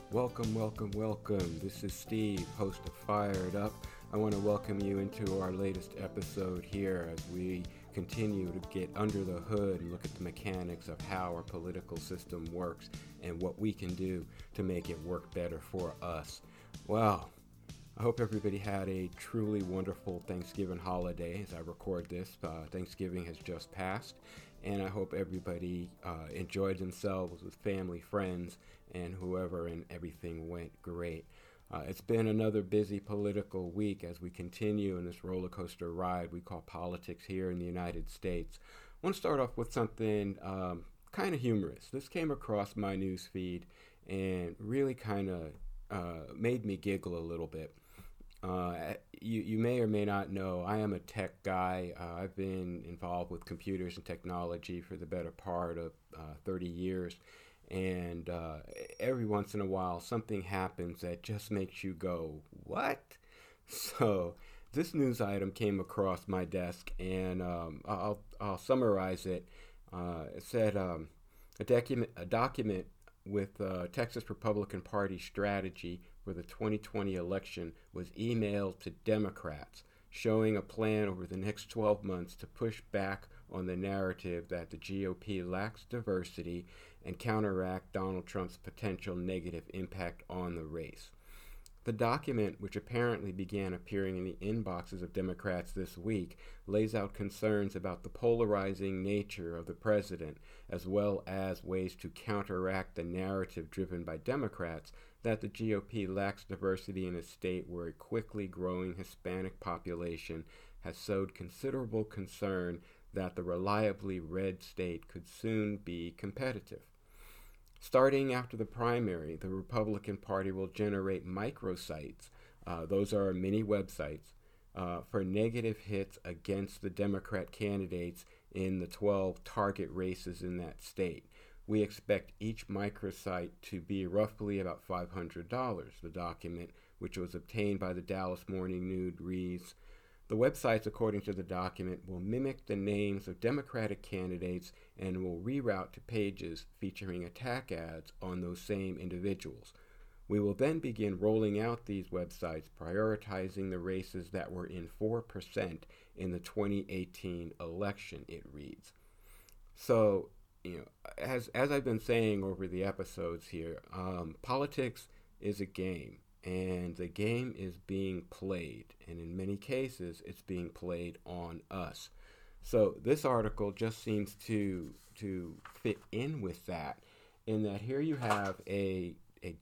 Welcome, welcome, welcome. This is Steve, host of Fired Up. I want to welcome you into our latest episode here as we continue to get under the hood and look at the mechanics of how our political system works and what we can do to make it work better for us. Well, I hope everybody had a truly wonderful Thanksgiving holiday as I record this. Thanksgiving has just passed, and I hope everybody enjoyed themselves with family, friends, and whoever, and everything went great. It's been another busy political week as we continue in this roller coaster ride we call politics here in the United States. I want to start off with something kind of humorous. This came across my news feed and really kind of made me giggle a little bit. You may or may not know, I am a tech guy. I've been involved with computers and technology for the better part of 30 years. And every once in a while, something happens that just makes you go, what? So this news item came across my desk, and I'll summarize it. It said a document with Texas Republican Party strategy for the 2020 election was emailed to Democrats, showing a plan over the next 12 months to push back on the narrative that the GOP lacks diversity and counteract Donald Trump's potential negative impact on the race. The document, which apparently began appearing in the inboxes of Democrats this week, lays out concerns about the polarizing nature of the president, as well as ways to counteract the narrative driven by Democrats that the GOP lacks diversity in a state where a quickly growing Hispanic population has sowed considerable concern that the reliably red state could soon be competitive. Starting after the primary, the Republican Party will generate microsites, those are mini websites, for negative hits against the Democrat candidates in the 12 target races in that state. We expect each microsite to be roughly about $500. The document, which was obtained by the Dallas Morning News, reads, the websites, according to the document, will mimic the names of Democratic candidates and will reroute to pages featuring attack ads on those same individuals. We will then begin rolling out these websites, prioritizing the races that were in 4% in the 2018 election, it reads. So, as I've been saying over the episodes here, politics is a game. And the game is being played, and in many cases, it's being played on us. So this article just seems to fit in with that, in that here you have a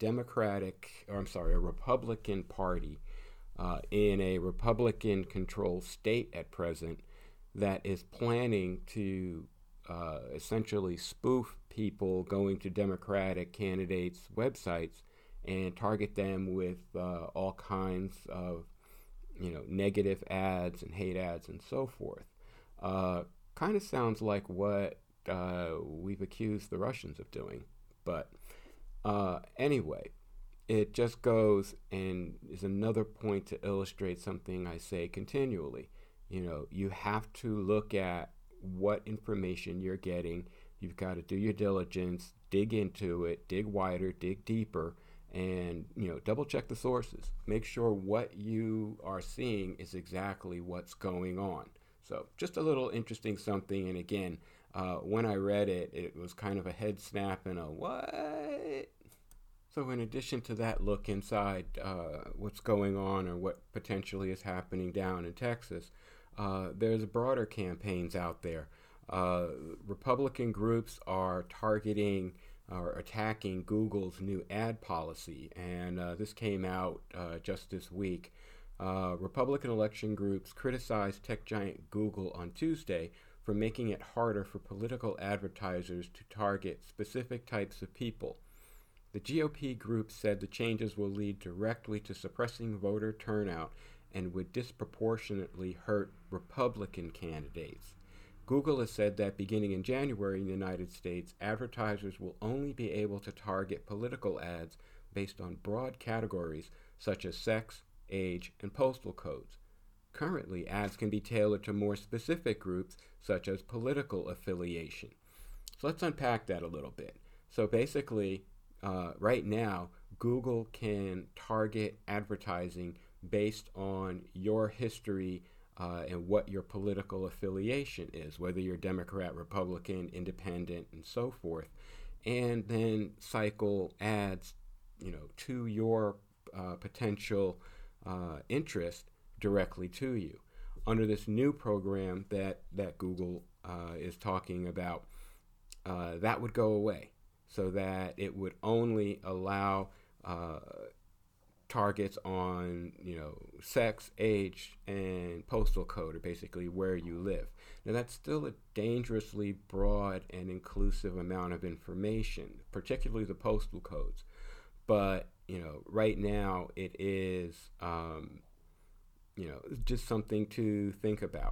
Republican Party in a Republican-controlled state at present that is planning to essentially spoof people going to Democratic candidates' websites and target them with all kinds of, negative ads and hate ads and so forth. Kind of sounds like what we've accused the Russians of doing. But anyway, it just goes and is another point to illustrate something I say continually. You have to look at what information you're getting. You've got to do your diligence, dig into it, dig wider, dig deeper, and double check the sources. Make sure what you are seeing is exactly what's going on. So just a little interesting something. And again, when I read it, it was kind of a head snap and a what? So in addition to that look inside what's going on or what potentially is happening down in Texas, there's broader campaigns out there. Republican groups are targeting or attacking Google's new ad policy, and this came out just this week. Republican election groups criticized tech giant Google on Tuesday for making it harder for political advertisers to target specific types of people. The GOP group said the changes will lead directly to suppressing voter turnout and would disproportionately hurt Republican candidates. Google has said that beginning in January in the United States, advertisers will only be able to target political ads based on broad categories such as sex, age, and postal codes. Currently, ads can be tailored to more specific groups such as political affiliation. So let's unpack that a little bit. So basically, right now, Google can target advertising based on your history and what your political affiliation is, whether you're Democrat, Republican, Independent, and so forth, and then cycle ads, to your potential interest directly to you. Under this new program that Google is talking about, that would go away, so that it would only allow targets on sex, age, and postal code, or basically where you live. Now that's still a dangerously broad and inclusive amount of information, particularly the postal codes. But right now it is just something to think about.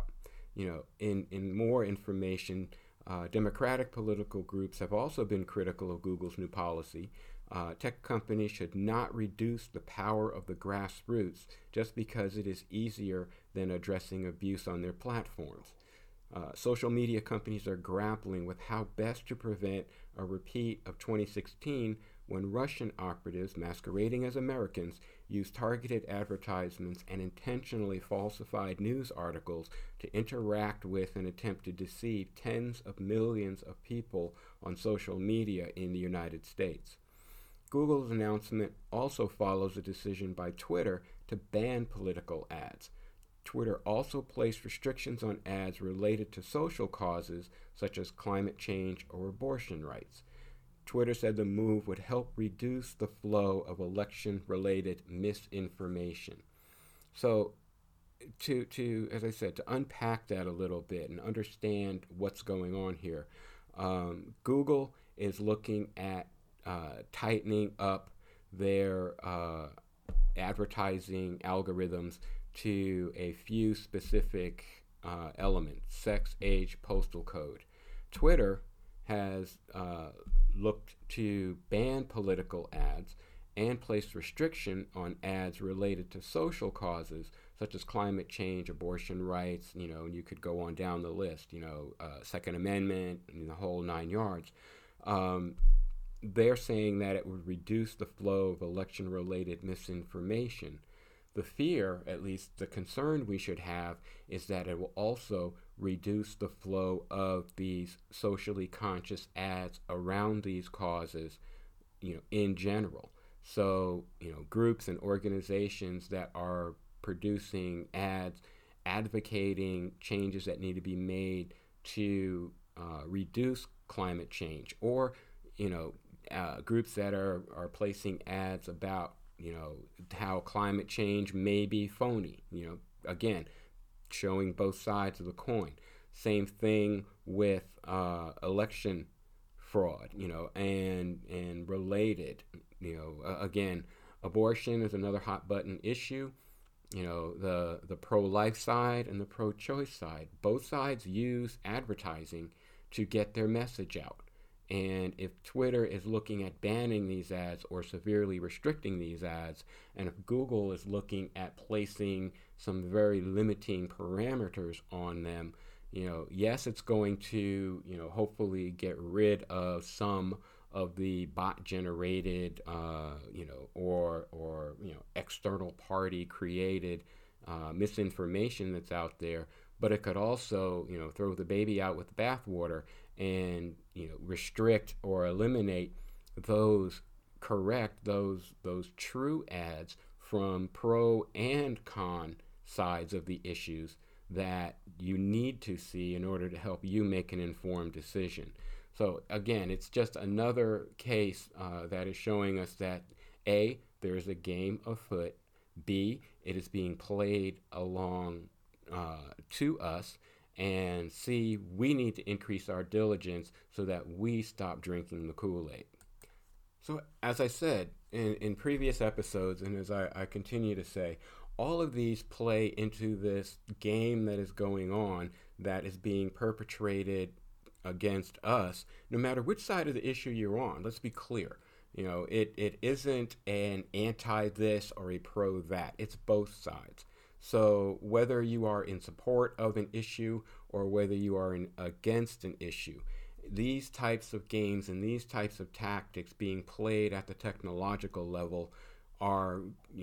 In more information, Democratic political groups have also been critical of Google's new policy. Tech companies should not reduce the power of the grassroots just because it is easier than addressing abuse on their platforms. Social media companies are grappling with how best to prevent a repeat of 2016, when Russian operatives masquerading as Americans used targeted advertisements and intentionally falsified news articles to interact with and attempt to deceive tens of millions of people on social media in the United States. Google's announcement also follows a decision by Twitter to ban political ads. Twitter also placed restrictions on ads related to social causes such as climate change or abortion rights. Twitter said the move would help reduce the flow of election-related misinformation. So, as I said, to unpack that a little bit and understand what's going on here, Google is looking at tightening up their advertising algorithms to a few specific elements: sex, age, postal code. Twitter has looked to ban political ads and placed restriction on ads related to social causes such as climate change, abortion rights, and you could go on down the list, Second Amendment, and the whole 9 yards. They're saying that it would reduce the flow of election-related misinformation. The fear, at least the concern we should have, is that it will also reduce the flow of these socially conscious ads around these causes, in general. So, groups and organizations that are producing ads advocating changes that need to be made to reduce climate change, or, groups that are placing ads about how climate change may be phony, again, showing both sides of the coin. Same thing with election fraud, and related, again, abortion is another hot button issue. The pro-life side and the pro-choice side, both sides use advertising to get their message out. And if Twitter is looking at banning these ads or severely restricting these ads, and if Google is looking at placing some very limiting parameters on them, yes, it's going to, hopefully get rid of some of the bot-generated, or external party created misinformation that's out there. But it could also, throw the baby out with the bathwater and restrict or eliminate those true ads from pro and con sides of the issues that you need to see in order to help you make an informed decision. So again, it's just another case that is showing us that A, there's a game afoot, B, it is being played along to us, and C, we need to increase our diligence so that we stop drinking the Kool-Aid. So as I said in previous episodes, and as I continue to say, all of these play into this game that is going on, that is being perpetrated against us, no matter which side of the issue you're on. Let's be clear. It isn't an anti-this or a pro-that. It's both sides. So whether you are in support of an issue or whether you are against an issue, these types of games and these types of tactics being played at the technological level are,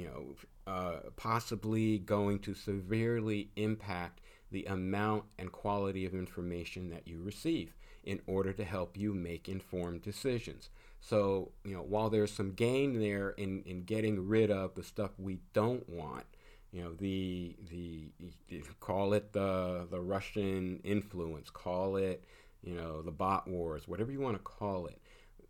possibly going to severely impact the amount and quality of information that you receive in order to help you make informed decisions. So, while there's some gain there in getting rid of the stuff we don't want, the call it the Russian influence, call it, the bot wars, whatever you want to call it.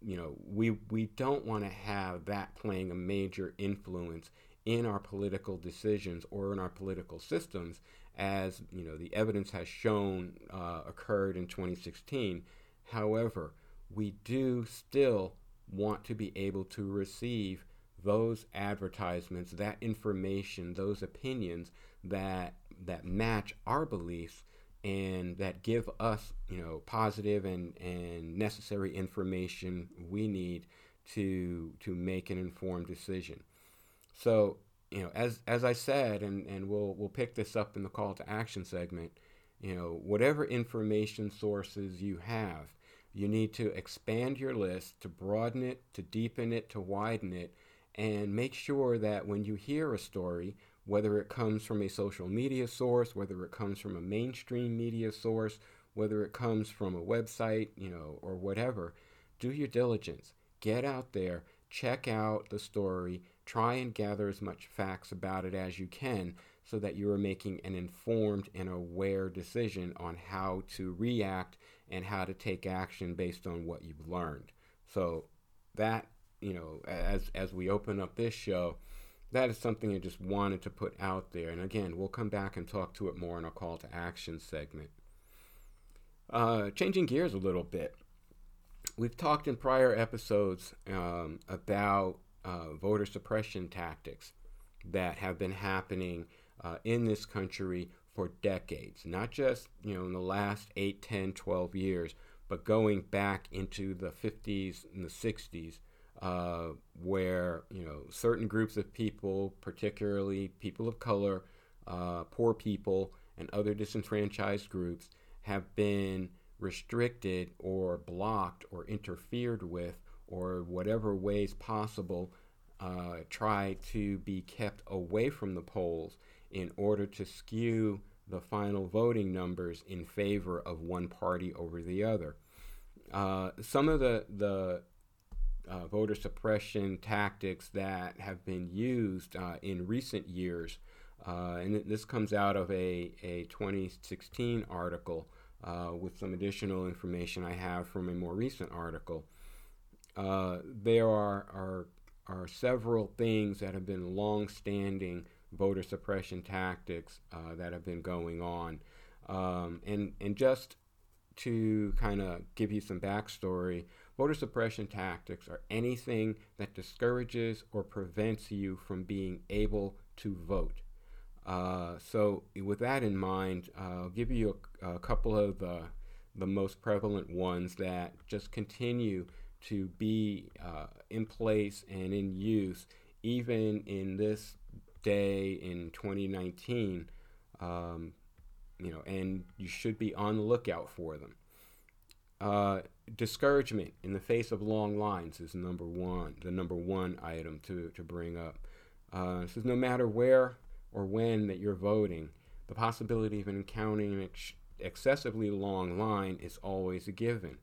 We don't want to have that playing a major influence in our political decisions or in our political systems, as the evidence has shown occurred in 2016. However, we do still want to be able to receive those advertisements, that information, those opinions that match our beliefs and that give us, positive and necessary information we need to make an informed decision. So, as I said, and we'll pick this up in the call to action segment, whatever information sources you have, you need to expand your list, to broaden it, to deepen it, to widen it, and make sure that when you hear a story, whether it comes from a social media source, whether it comes from a mainstream media source, whether it comes from a website, or whatever, do your diligence. Get out there, check out the story, try and gather as much facts about it as you can so that you are making an informed and aware decision on how to react and how to take action based on what you've learned. So that, as we open up this show, that is something I just wanted to put out there. And again, we'll come back and talk to it more in our call to action segment. Changing gears a little bit. We've talked in prior episodes about voter suppression tactics that have been happening in this country for decades, not just in the last 8, 10, 12 years, but going back into the 50s and the 60s, where certain groups of people, particularly people of color, poor people, and other disenfranchised groups, have been restricted or blocked or interfered with, or whatever ways possible, try to be kept away from the polls in order to skew the final voting numbers in favor of one party over the other. Some of the voter suppression tactics that have been used in recent years, and this comes out of a 2016 article with some additional information I have from a more recent article. There are several things that have been long-standing voter suppression tactics that have been going on. And just to kind of give you some backstory, voter suppression tactics are anything that discourages or prevents you from being able to vote. So with that in mind, I'll give you a couple of the most prevalent ones that just continue to be in place and in use even in this day in 2019, and you should be on the lookout for them. Discouragement in the face of long lines is the number one item to bring up. This is no matter where or when that you're voting, the possibility of encountering an excessively long line is always a given.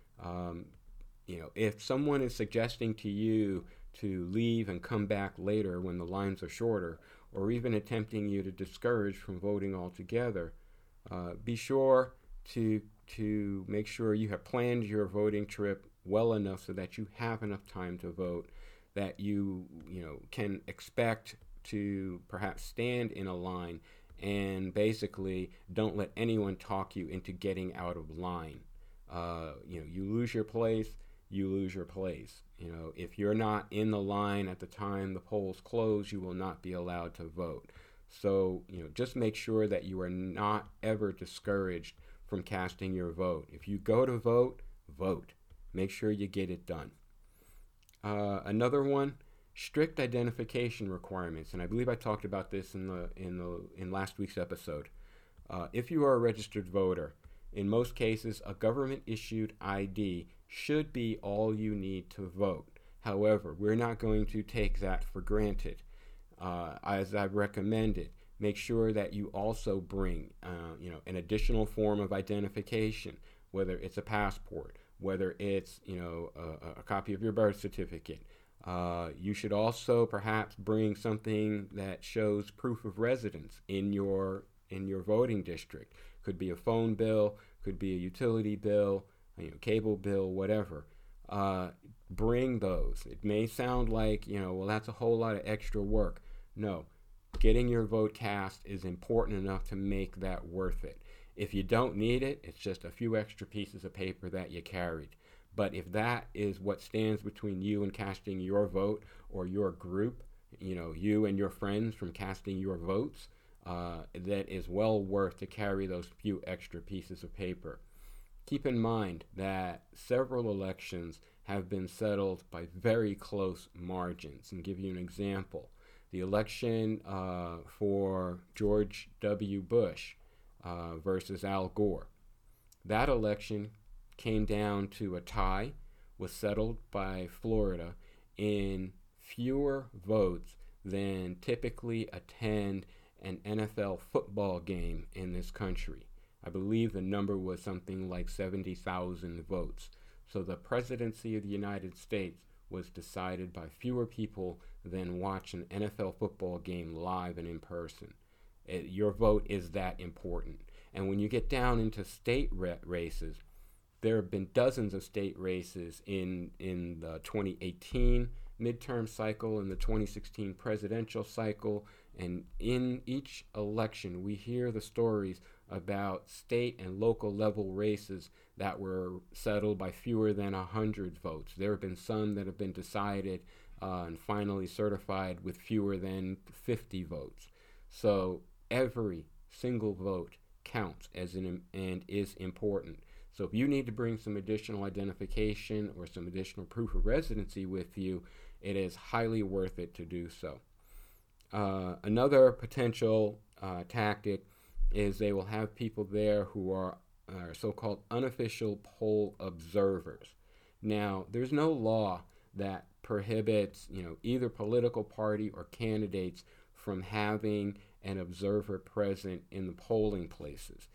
If someone is suggesting to you to leave and come back later when the lines are shorter, or even attempting you to discourage from voting altogether, be sure to make sure you have planned your voting trip well enough so that you have enough time to vote, that you can expect to perhaps stand in a line, and basically don't let anyone talk you into getting out of line. You lose your place, you lose your place. If you're not in the line at the time the polls close, you will not be allowed to vote. So, just make sure that you are not ever discouraged from casting your vote. If you go to vote, vote. Make sure you get it done. Another one, strict identification requirements, and I believe I talked about this in last week's episode. If you are a registered voter, In most cases, a government-issued ID should be all you need to vote. However, we're not going to take that for granted. As I've recommended, make sure that you also bring, an additional form of identification, whether it's a passport, whether it's, a copy of your birth certificate. You should also perhaps bring something that shows proof of residence in your voting district. Could be a phone bill, could be a utility bill, cable bill, whatever. Bring those. It may sound like, well, that's a whole lot of extra work. No, getting your vote cast is important enough to make that worth it. If you don't need it, it's just a few extra pieces of paper that you carried. But if that is what stands between you and casting your vote, or your group, you and your friends from casting your votes, that is well worth to carry those few extra pieces of paper. Keep in mind that several elections have been settled by very close margins. And give you an example, the election for George W. Bush versus Al Gore. That election came down to a tie, was settled by Florida in fewer votes than typically attend an NFL football game in this country. I believe the number was something like 70,000 votes. So the presidency of the United States was decided by fewer people than watch an NFL football game live and in person. Your vote is that important. And when you get down into state races, there have been dozens of state races in the 2018 midterm cycle and the 2016 presidential cycle. And in each election, we hear the stories about state and local level races that were settled by fewer than 100 votes. There have been some that have been decided and finally certified with fewer than 50 votes. So every single vote counts and is important. So if you need to bring some additional identification or some additional proof of residency with you, it is highly worth it to do so. Another potential tactic is they will have people there who are so-called unofficial poll observers. Now, there's no law that prohibits, either political party or candidates from having an observer present in the polling places.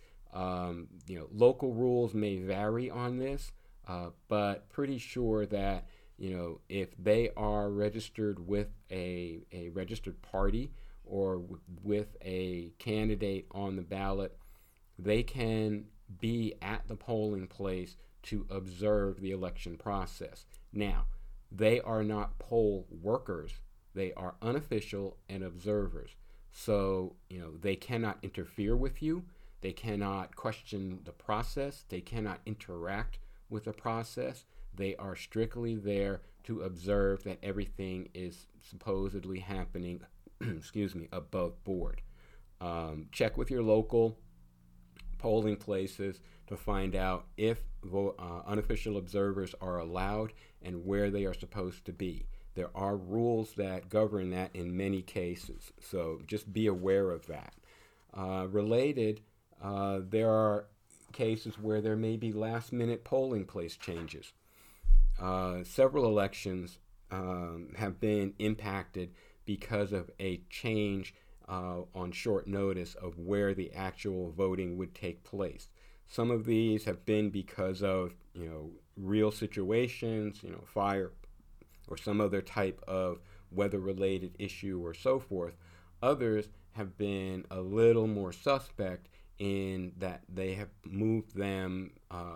Local rules may vary on this, but pretty sure that, if they are registered with a registered party or with a candidate on the ballot, they can be at the polling place to observe the election process. Now, they are not poll workers. They are unofficial and observers. So, they cannot interfere with you. They cannot question the process. They cannot interact with the process. They are strictly there to observe that everything is supposedly happening above board. Check with your local polling places to find out if unofficial observers are allowed and where they are supposed to be. There are rules that govern that in many cases, so just be aware of that. Related, there are cases where there may be last-minute polling place changes. Several elections have been impacted because of a change on short notice of where the actual voting would take place. Some of these have been because of, real situations, fire or some other type of weather-related issue or so forth. Others have been a little more suspect in that they have moved them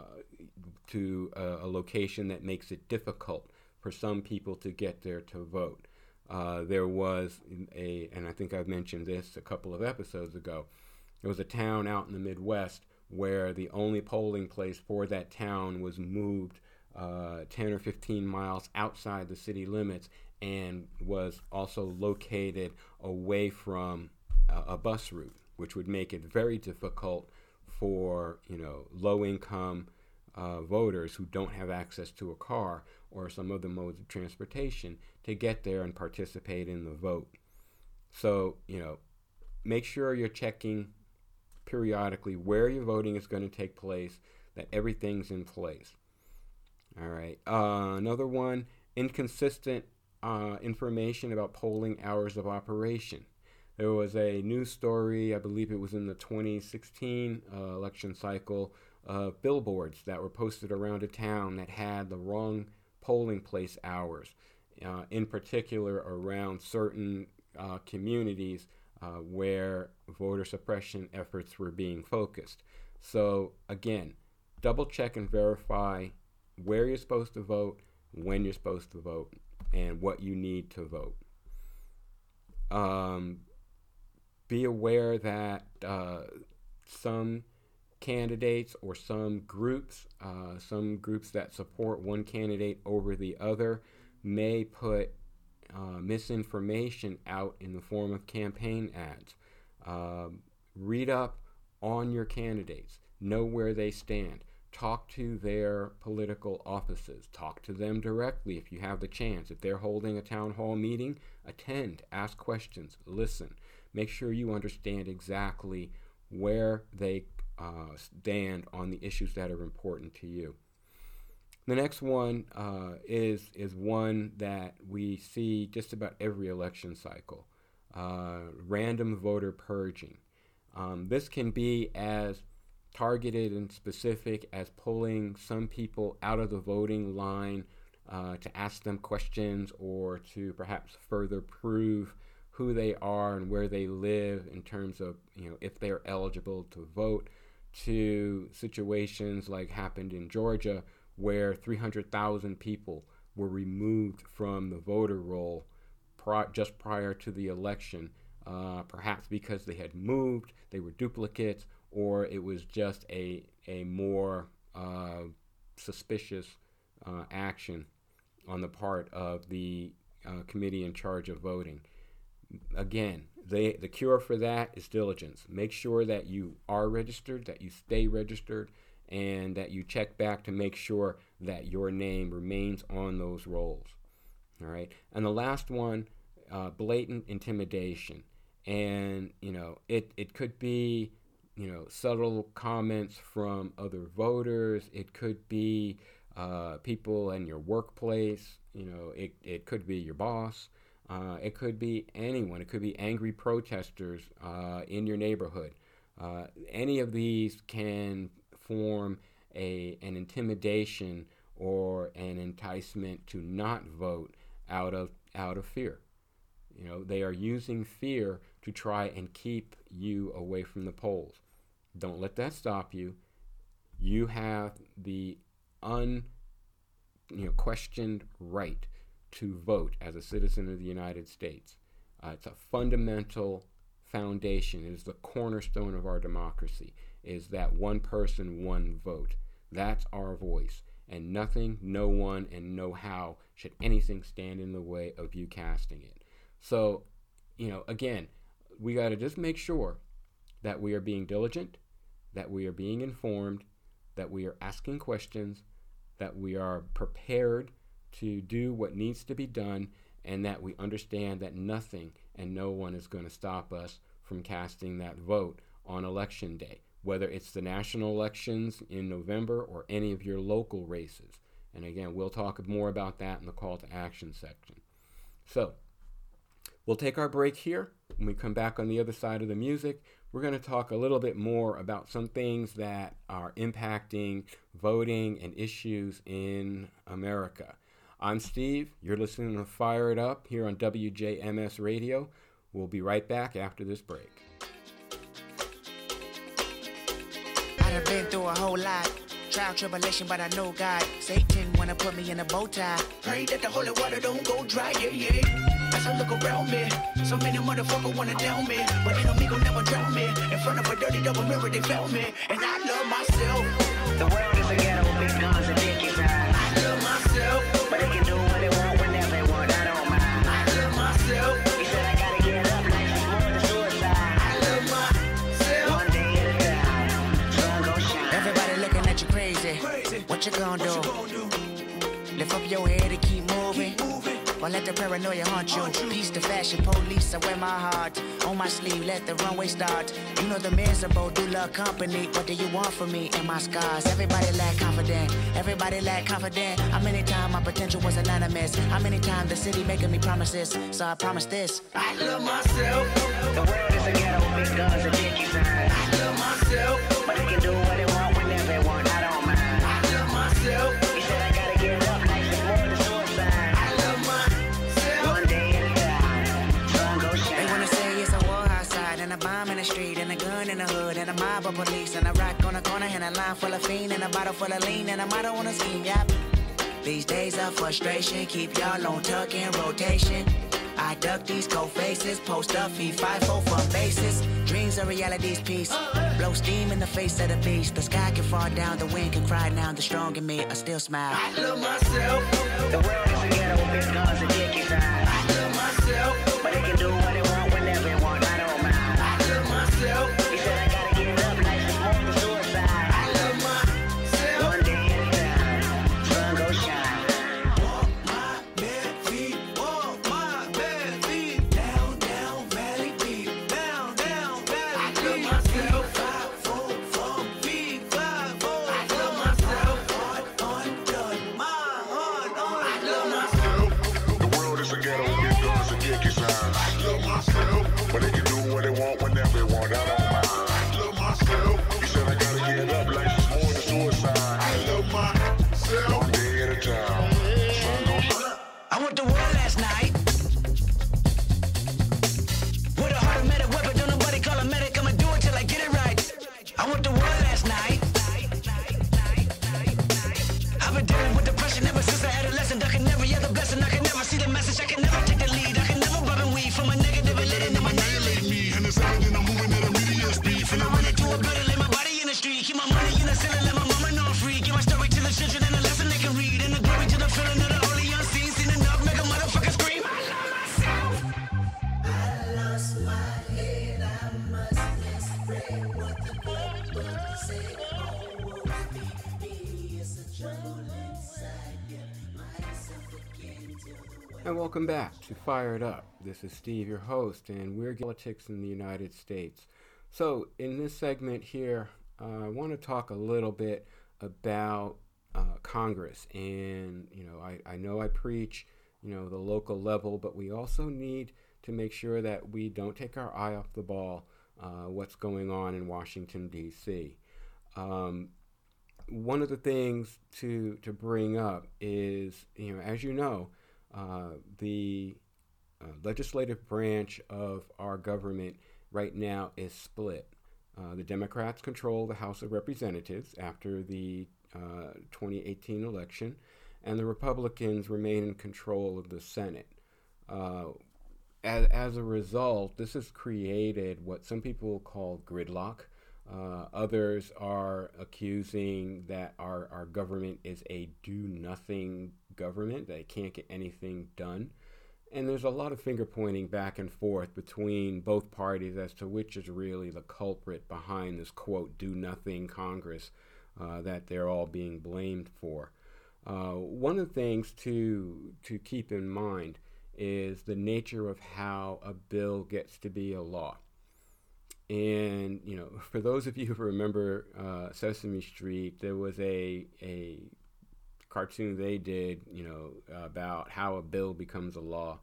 to a location that makes it difficult for some people to get there to vote. There was and I think I've mentioned this a couple of episodes ago, there was a town out in the Midwest where the only polling place for that town was moved 10 or 15 miles outside the city limits and was also located away from a bus route, which would make it very difficult for low-income voters who don't have access to a car or some other modes of transportation to get there and participate in the vote. So, make sure you're checking periodically where your voting is going to take place, that everything's in place. All right. Another one, inconsistent information about polling hours of operation. There was a news story, I believe it was in the 2016 election cycle, of billboards that were posted around a town that had the wrong polling place hours, in particular around certain communities where voter suppression efforts were being focused. So again, double check and verify where you're supposed to vote, when you're supposed to vote, and what you need to vote. Be aware that some candidates or some groups that support one candidate over the other may put misinformation out in the form of campaign ads. Read up on your candidates. Know where they stand. Talk to their political offices. Talk to them directly if you have the chance. If they're holding a town hall meeting, attend, ask questions, listen. Make sure you understand exactly where they stand on the issues that are important to you. The next one is one that we see just about every election cycle, random voter purging. This can be as targeted and specific as pulling some people out of the voting line to ask them questions or to perhaps further prove who they are and where they live in terms of, if they are eligible to vote, to situations like happened in Georgia where 300,000 people were removed from the voter roll just prior to the election, perhaps because they had moved, they were duplicates, or it was just a more suspicious action on the part of the committee in charge of voting. Again, the cure for that is diligence. Make sure that you are registered, that you stay registered, and that you check back to make sure that your name remains on those rolls. All right. And the last one, blatant intimidation. And, it could be, subtle comments from other voters. It could be people in your workplace. It could be your boss. It could be anyone. It could be angry protesters in your neighborhood. Any of these can form an intimidation or an enticement to not vote out of fear. They are using fear to try and keep you away from the polls. Don't let that stop you. You have the questioned right to vote as a citizen of the United States. It's a fundamental foundation. It is the cornerstone of our democracy, is that one person, one vote. That's our voice. And nothing, no one, and no how should anything stand in the way of you casting it. So, again, we got to just make sure that we are being diligent, that we are being informed, that we are asking questions, that we are prepared to do what needs to be done, and that we understand that nothing and no one is going to stop us from casting that vote on election day, whether it's the national elections in November or any of your local races. And again, we'll talk more about that in the call to action section. So, we'll take our break here. When we come back on the other side of the music, we're going to talk a little bit more about some things that are impacting voting and issues in America. I'm Steve. You're listening to Fire It Up here on WJMS Radio. We'll be right back after this break. I've been through a whole lot. Trial, tribulation, but I know God. Satan wanna put me in a bow tie. Pray that the holy water don't go dry, yeah. As I look around me, so many motherfuckers wanna down me, but enemy gon' never drown me. In front of a dirty double mirror, they found me, and I love myself. The world is a ghetto, big guns and dick inside. I love myself, but they can do what they want whenever they want. I don't mind. I love myself. He said I gotta get up, life is more than suicide. I love myself. One day at a time, sun gon' shine. Everybody looking at you crazy. What you gonna do? Lift up your head and keep moving. or let the paranoia haunt you. Peace to fashion police, I wear my heart on my sleeve, let the runway start. You know the miserable do love company. What do you want from me and my scars? Everybody lack confident, everybody lack confident. How many times my potential was anonymous? How many times the city making me promises? So I promise this, I love myself. The world is a ghetto, big guns and dicky signs. I love myself, but they can do what they want whenever they want, I don't mind. I love myself. You said I gotta get up, like it's more than suicide. I love myself. One day at a time, sun go shine. They wanna say it's a war outside, and a bomb in the street, and a gun in the hood, and a mob of police, and a rock on the corner, and a line full of fiend, and a bottle full of lean, and a motto on a scheme, yep. These days of frustration keep y'all on tuck in rotation. I duck these cold faces, post up, feed 5-4 from bases. Dreams are reality's piece. Blow steam in the face of the beast. The sky can fall down, the wind can cry now. The strong in me, I still smile. I love myself. The world is a ghetto, big guns and dicky signs. I love myself, but they can do what they want whenever they want. I don't mind. I love myself. He said I gotta get up, life is more than suicide. I love myself. One day at a time, sun go shine. But they can do what they want whenever they want, I don't mind. I love myself. You said I gotta get up, life is more than suicide. I love myself. One day at a time, sun goes shine. I went to war last night with a heart of medic weapon, don't nobody call a medic, I'ma do it till I get it right. I went to war last night. I've been dealing with depression ever since I had a lesson. I can never hear the blessing, I can never see the message, I can never take the lead, I can never rub and weed from a negative and letting them annihilate me. And it's evident I'm moving at a medium speed. Finna run into a building, lay my body in the street, keep my money in the ceiling, let my mama know I'm free. Give my story to the children and a lesson they can read, and the glory to the feeling of the holy unseen. Seen enough, make a motherfucker scream. I love myself. I lost my head, I must explain what the Bible say. Oh, me is a trouble inside, get myself again till the And welcome back to Fired Up. This is Steve, your host, and we're politics in the United States. So in this segment here, I want to talk a little bit about Congress. And, I know I preach, the local level, but we also need to make sure that we don't take our eye off the ball, what's going on in Washington, D.C. One of the things to bring up is, as you know, the legislative branch of our government right now is split. The Democrats control the House of Representatives after the 2018 election, and the Republicans remain in control of the Senate. As a result, this has created what some people call gridlock. Others are accusing that our government is a do-nothing government, that it can't get anything done. And there's a lot of finger-pointing back and forth between both parties as to which is really the culprit behind this, quote, do-nothing Congress that they're all being blamed for. One of the things to keep in mind is the nature of how a bill gets to be a law. And, for those of you who remember Sesame Street, there was a cartoon they did, about how a bill becomes a law.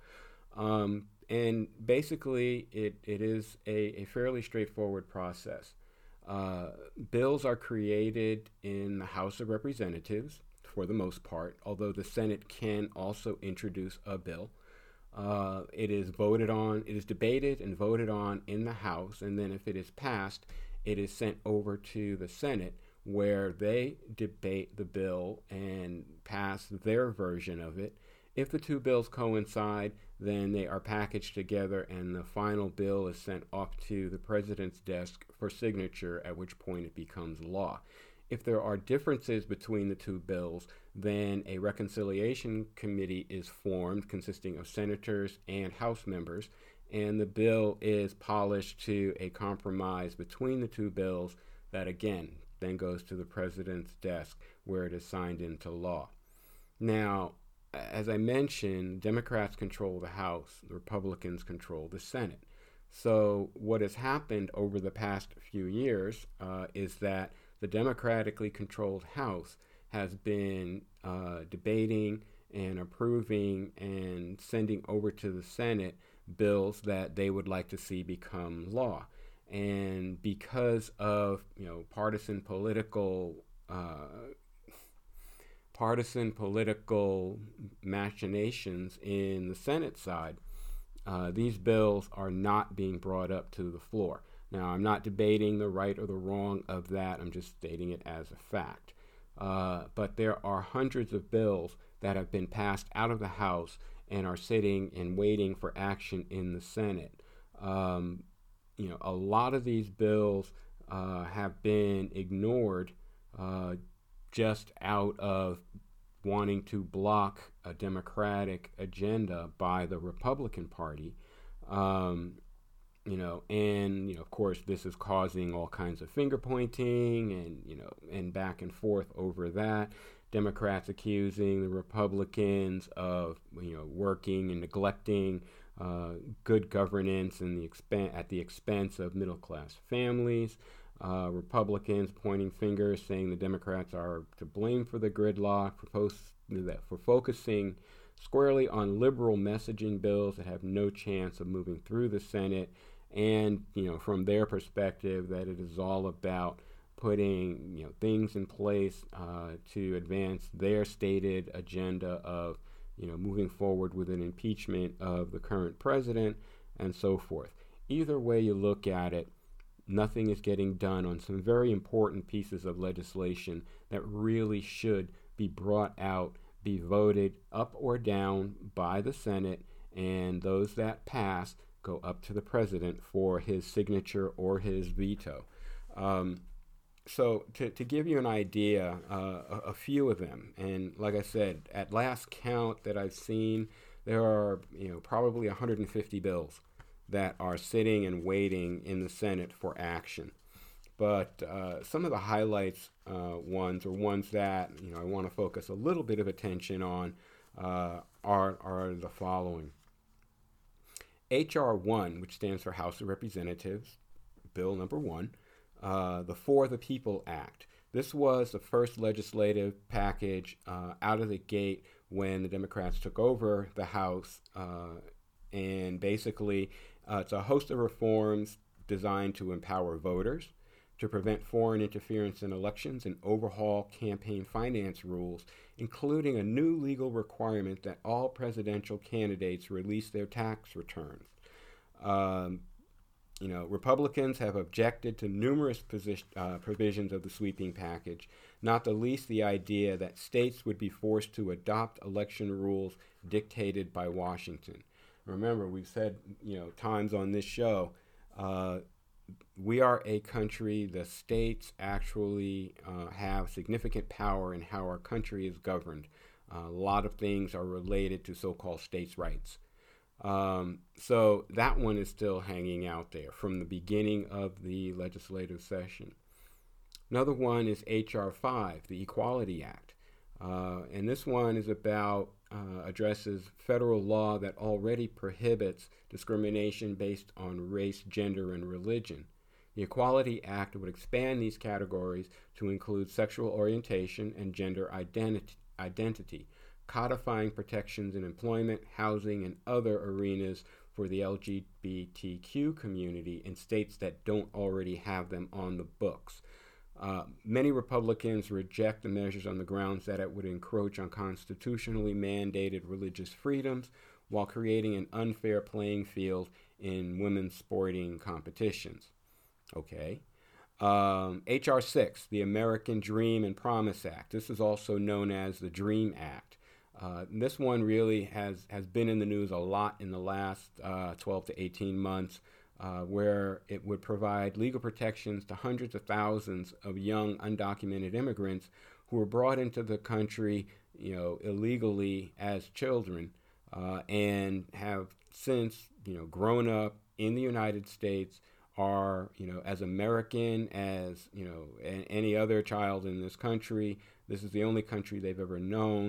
And basically, it is a fairly straightforward process. Bills are created in the House of Representatives, for the most part, although the Senate can also introduce a bill. It is debated and voted on in the House, and then if it is passed, it is sent over to the Senate, where they debate the bill and pass their version of it. If the two bills coincide, then they are packaged together and the final bill is sent off to the president's desk for signature, at which point it becomes law. If there are differences between the two bills, then a reconciliation committee is formed consisting of senators and House members, and the bill is polished to a compromise between the two bills that, again, then goes to the president's desk where it is signed into law. Now, as I mentioned, Democrats control the House, the Republicans control the Senate. So what has happened over the past few years is that the democratically controlled House has been debating and approving and sending over to the Senate bills that they would like to see become law. And because of partisan political machinations in the Senate side, these bills are not being brought up to the floor. Now, I'm not debating the right or the wrong of that. I'm just stating it as a fact. But there are hundreds of bills that have been passed out of the House and are sitting and waiting for action in the Senate. A lot of these bills have been ignored just out of wanting to block a Democratic agenda by the Republican Party. Of course, this is causing all kinds of finger pointing and back and forth over that. Democrats accusing the Republicans of working and neglecting good governance at the expense of middle class families. Republicans pointing fingers, saying the Democrats are to blame for the gridlock, for focusing squarely on liberal messaging bills that have no chance of moving through the Senate, and from their perspective that it is all about putting things in place to advance their stated agenda of moving forward with an impeachment of the current president and so forth. Either way you look at it, nothing is getting done on some very important pieces of legislation that really should be brought out, be voted up or down by the Senate, and those that pass go up to the president for his signature or his veto. So to give you an idea, a few of them, and like I said, at last count that I've seen, there are probably 150 bills that are sitting and waiting in the Senate for action. But some of the highlights ones that I want to focus a little bit of attention on are the following. H.R. 1, which stands for House of Representatives, Bill number 1, the For the People Act. This was the first legislative package out of the gate when the Democrats took over the House, and basically it's a host of reforms designed to empower voters, to prevent foreign interference in elections, and overhaul campaign finance rules, including a new legal requirement that all presidential candidates release their tax returns. Republicans have objected to numerous provisions of the sweeping package, not the least the idea that states would be forced to adopt election rules dictated by Washington. Remember, we've said, times on this show, we are a country, the states actually have significant power in how our country is governed. A lot of things are related to so-called states' rights. So that one is still hanging out there from the beginning of the legislative session. Another one is H.R. 5, the Equality Act. And this one is about addresses federal law that already prohibits discrimination based on race, gender, and religion. The Equality Act would expand these categories to include sexual orientation and gender identity, codifying protections in employment, housing, and other arenas for the LGBTQ community in states that don't already have them on the books. Many Republicans reject the measures on the grounds that it would encroach on constitutionally mandated religious freedoms while creating an unfair playing field in women's sporting competitions. Okay. H.R. 6, the American Dream and Promise Act. This is also known as the DREAM Act. This one really has been in the news a lot in the last 12 to 18 months, where it would provide legal protections to hundreds of thousands of young undocumented immigrants who were brought into the country, illegally as children, and have since, grown up in the United States, are, as American as, any other child in this country. This is the only country they've ever known,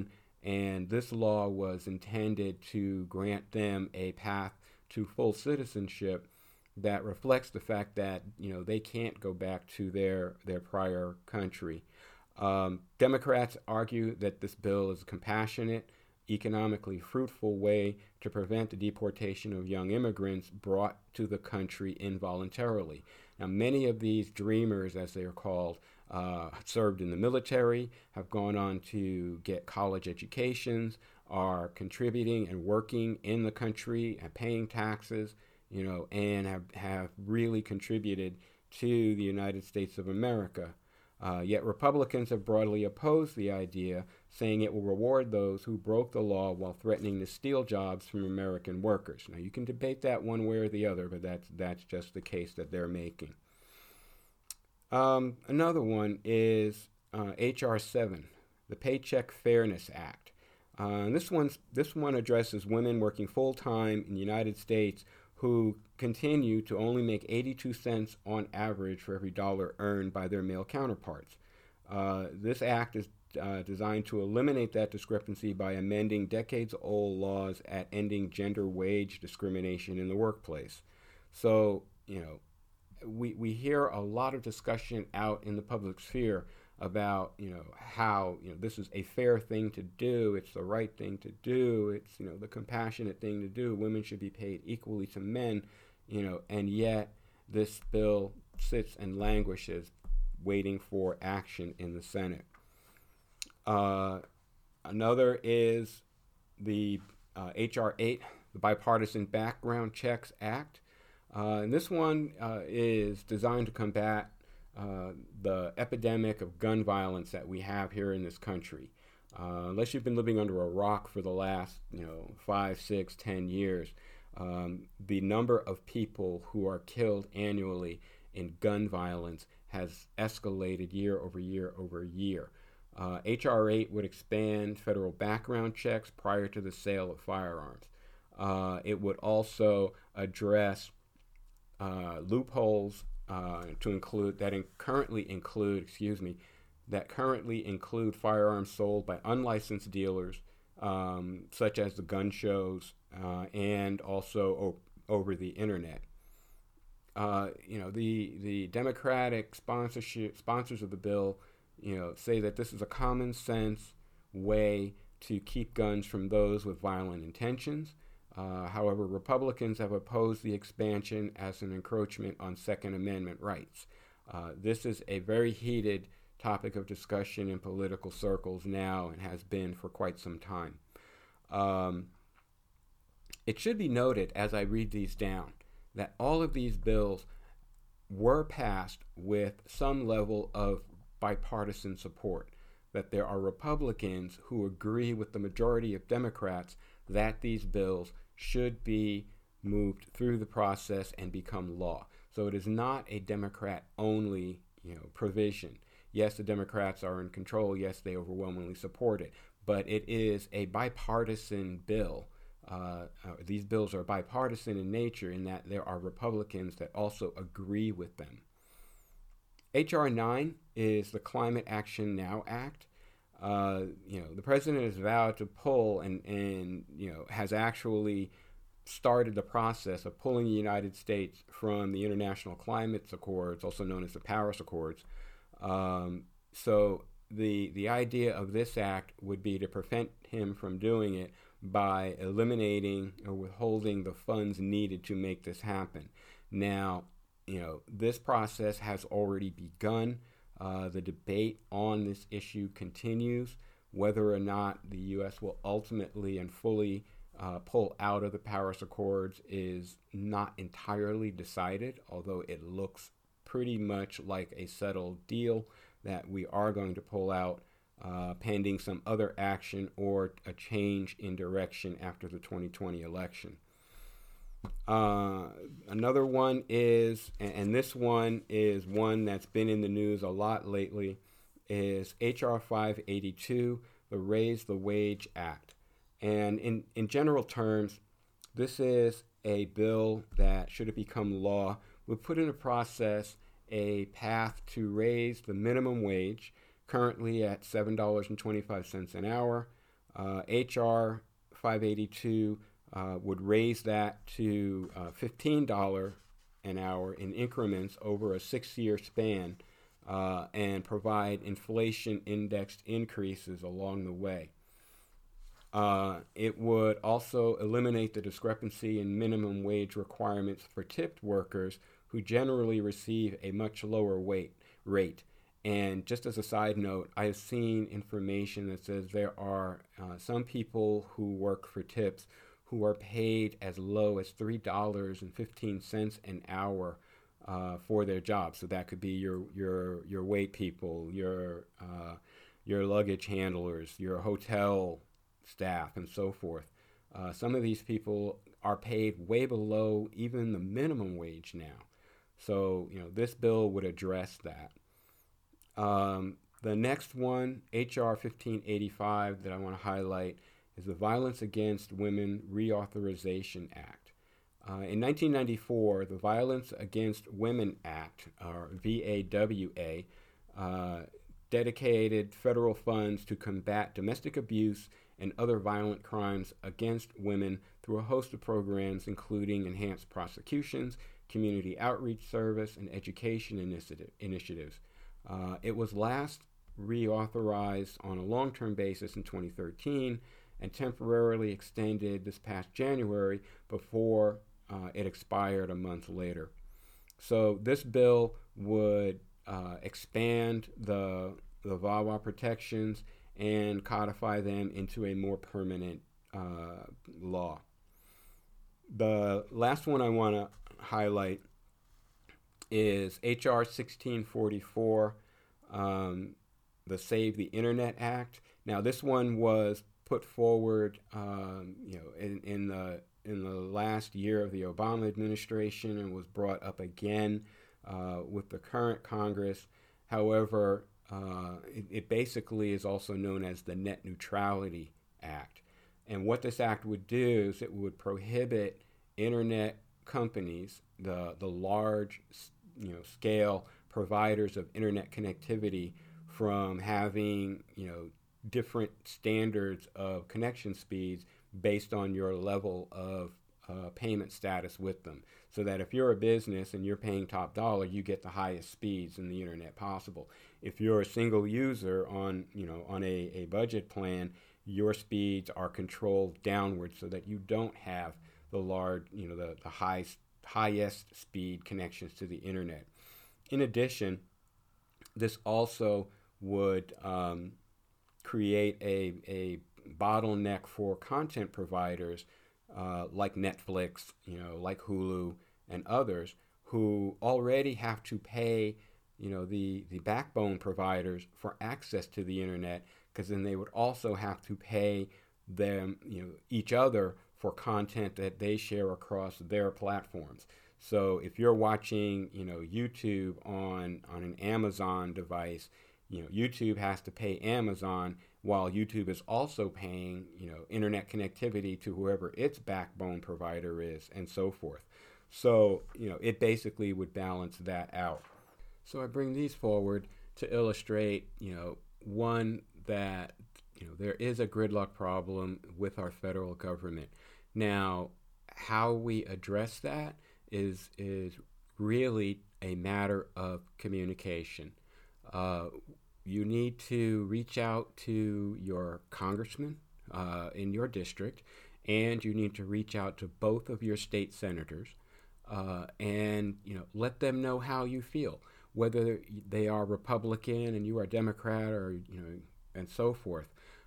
And this law was intended to grant them a path to full citizenship that reflects the fact that, they can't go back to their prior country. Democrats argue that this bill is a compassionate, economically fruitful way to prevent the deportation of young immigrants brought to the country involuntarily. Now, many of these dreamers, as they are called, served in the military, have gone on to get college educations, are contributing and working in the country and paying taxes, and have really contributed to the United States of America. Yet Republicans have broadly opposed the idea, saying it will reward those who broke the law while threatening to steal jobs from American workers. Now, you can debate that one way or the other, but that's just the case that they're making. Another one is H.R. 7, the Paycheck Fairness Act. This one addresses women working full-time in the United States who continue to only make 82 cents on average for every dollar earned by their male counterparts. This act is designed to eliminate that discrepancy by amending decades-old laws at ending gender wage discrimination in the workplace. So, we hear a lot of discussion out in the public sphere about, how, this is a fair thing to do, it's the right thing to do, it's, the compassionate thing to do, women should be paid equally to men, and yet this bill sits and languishes waiting for action in the Senate. Another is the H.R. 8, the Bipartisan Background Checks Act. And this one is designed to combat the epidemic of gun violence that we have here in this country. Unless you've been living under a rock for the last, 5, 6, 10 years, the number of people who are killed annually in gun violence has escalated year over year over year. H.R. 8 would expand federal background checks prior to the sale of firearms. It would also address loopholes currently include firearms sold by unlicensed dealers, such as the gun shows, and also over the internet. The Democratic sponsors of the bill, say that this is a common sense way to keep guns from those with violent intentions. However, Republicans have opposed the expansion as an encroachment on Second Amendment rights. This is a very heated topic of discussion in political circles now and has been for quite some time. It should be noted, as I read these down, that all of these bills were passed with some level of bipartisan support, that there are Republicans who agree with the majority of Democrats that these bills should be moved through the process and become law. So it is not a Democrat-only, provision. Yes, the Democrats are in control. Yes, they overwhelmingly support it. But it is a bipartisan bill. These bills are bipartisan in nature in that there are Republicans that also agree with them. H.R. 9 is the Climate Action Now Act. The president has vowed to pull and has actually started the process of pulling the United States from the International Climate Accords, also known as the Paris Accords. So the idea of this act would be to prevent him from doing it by eliminating or withholding the funds needed to make this happen. Now, this process has already begun. The debate on this issue continues. Whether or not the U.S. will ultimately and fully pull out of the Paris Accords is not entirely decided, although it looks pretty much like a settled deal that we are going to pull out pending some other action or a change in direction after the 2020 election. Another one is, and this one is one that's been in the news a lot lately, is H.R. 582, the Raise the Wage Act. And in general terms, this is a bill that, should it become law, would put into process a path to raise the minimum wage, currently at $7.25 an hour, HR 582 would raise that to $15 an hour in increments over a 6-year span and provide inflation-indexed increases along the way. It would also eliminate the discrepancy in minimum wage requirements for tipped workers who generally receive a much lower rate. And just as a side note, I've seen information that says there are some people who work for tips who are paid as low as $3.15 an hour for their job. So that could be your wait people, your luggage handlers, your hotel staff, and so forth. Some of these people are paid way below even the minimum wage now. So, this bill would address that. The next one, H.R. 1585, that I want to highlight is the Violence Against Women Reauthorization Act. In 1994, the Violence Against Women Act, or VAWA, dedicated federal funds to combat domestic abuse and other violent crimes against women through a host of programs, including enhanced prosecutions, community outreach service, and education initiatives. It was last reauthorized on a long-term basis in 2013 and temporarily extended this past January before it expired a month later. So this bill would expand the VAWA protections and codify them into a more permanent law. The last one I want to highlight is H.R. 1644, the Save the Internet Act. Now, this one was put forward, in the last year of the Obama administration and was brought up again with the current Congress. However, it basically is also known as the Net Neutrality Act. And what this act would do is it would prohibit internet companies, the large, scale providers of internet connectivity, from having, different standards of connection speeds based on your level of payment status with them. So that if you're a business and you're paying top dollar, you get the highest speeds in the internet possible. If you're a single user on a budget plan, your speeds are controlled downward so that you don't have the large, the highest speed connections to the internet. In addition, this also would create a bottleneck for content providers like Netflix, like Hulu and others, who already have to pay, the backbone providers for access to the internet, because then they would also have to pay them, each other for content that they share across their platforms. So if you're watching, YouTube on an Amazon device, YouTube has to pay Amazon, while YouTube is also paying, internet connectivity to whoever its backbone provider is, and so forth. So, it basically would balance that out. So I bring these forward to illustrate, one, that, there is a gridlock problem with our federal government. Now, how we address that is really a matter of communication. You need to reach out to your congressman in your district, and you need to reach out to both of your state senators, and let them know how you feel, whether they are Republican and you are Democrat, or and so forth.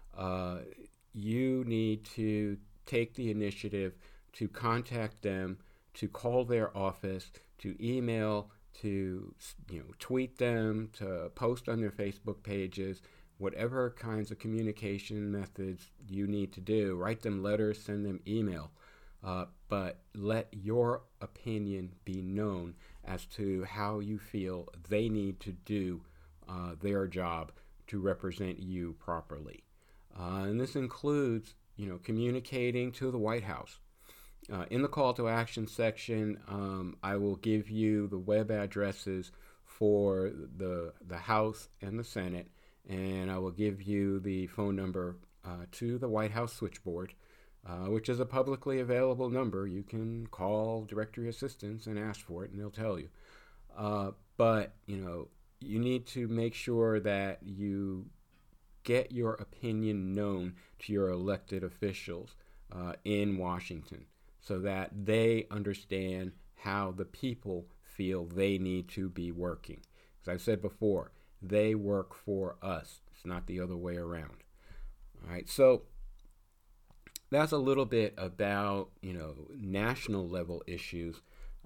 You need to take the initiative to contact them, to call their office, to email, to tweet them, to post on their Facebook pages, whatever kinds of communication methods you need to do. Write them letters, send them email, but let your opinion be known as to how you feel they need to do their job to represent you properly. And this includes, communicating to the White House. In the call to action section, I will give you the web addresses for the House and the Senate, and I will give you the phone number to the White House switchboard, which is a publicly available number. You can call Directory Assistance and ask for it, and they'll tell you. But, you need to make sure that you get your opinion known to your elected officials in Washington so that they understand how the people feel they need to be working. As I've said before, they work for us. It's not the other way around. All right, so that's a little bit about, national level issues.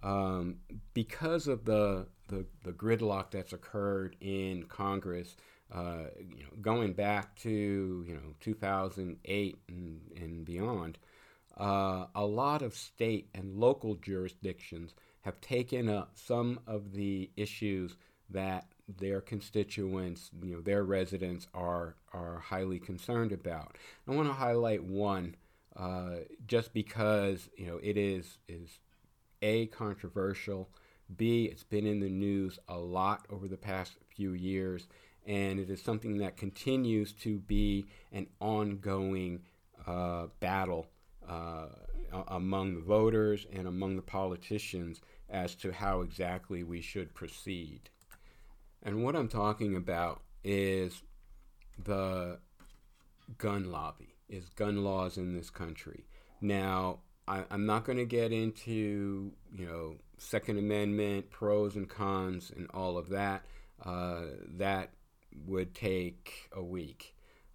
Because of the gridlock that's occurred in Congress, going back to 2008 and beyond, a lot of state and local jurisdictions have taken up some of the issues that their constituents, their residents are highly concerned about. I want to highlight one, just because it is A, controversial, B, it's been in the news a lot over the past few years, and it is something that continues to be an ongoing battle among the voters and among the politicians as to how exactly we should proceed. And what I'm talking about is the gun lobby, is gun laws in this country. Now, I'm not going to get into, Second Amendment, pros and cons and all of that. That would take a week.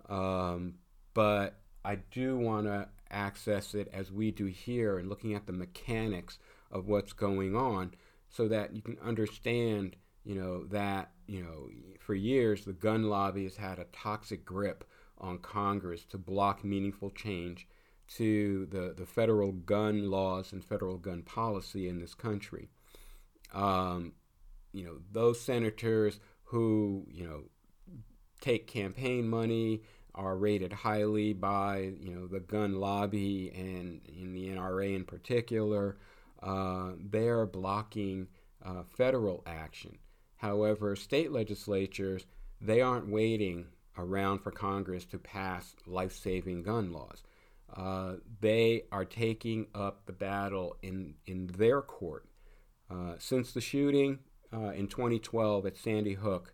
But I do want to access it as we do here and looking at the mechanics of what's going on so that you can understand, that, for years the gun lobby has had a toxic grip on Congress to block meaningful change to the federal gun laws and federal gun policy in this country. Those senators who, take campaign money are rated highly by, the gun lobby and in the NRA in particular. They are blocking federal action. However, state legislatures, they aren't waiting around for Congress to pass life-saving gun laws. They are taking up the battle in their court. Since the shooting in 2012 at Sandy Hook,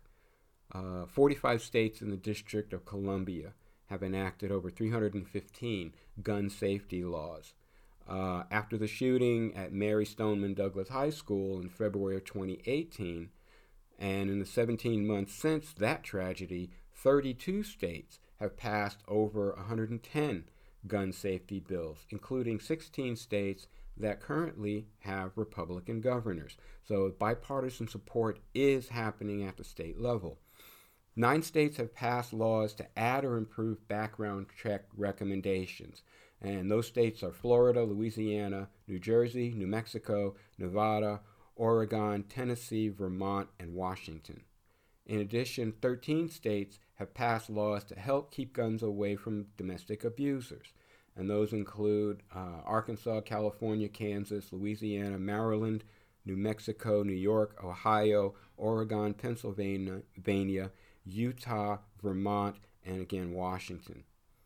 45 states in the District of Columbia have enacted over 315 gun safety laws. After the shooting at Mary Stoneman Douglas High School in February of 2018, and in the 17 months since that tragedy, 32 states have passed over 110 gun safety bills, including 16 states that currently have Republican governors. So bipartisan support is happening at the state level. 9 states have passed laws to add or improve background check recommendations. And those states are Florida, Louisiana, New Jersey, New Mexico, Nevada, Oregon, Tennessee, Vermont, and Washington. In addition, 13 states have passed laws to help keep guns away from domestic abusers. And those include Arkansas, California, Kansas, Louisiana, Maryland, New Mexico, New York, Ohio, Oregon, Pennsylvania, Utah, Vermont, and again, Washington.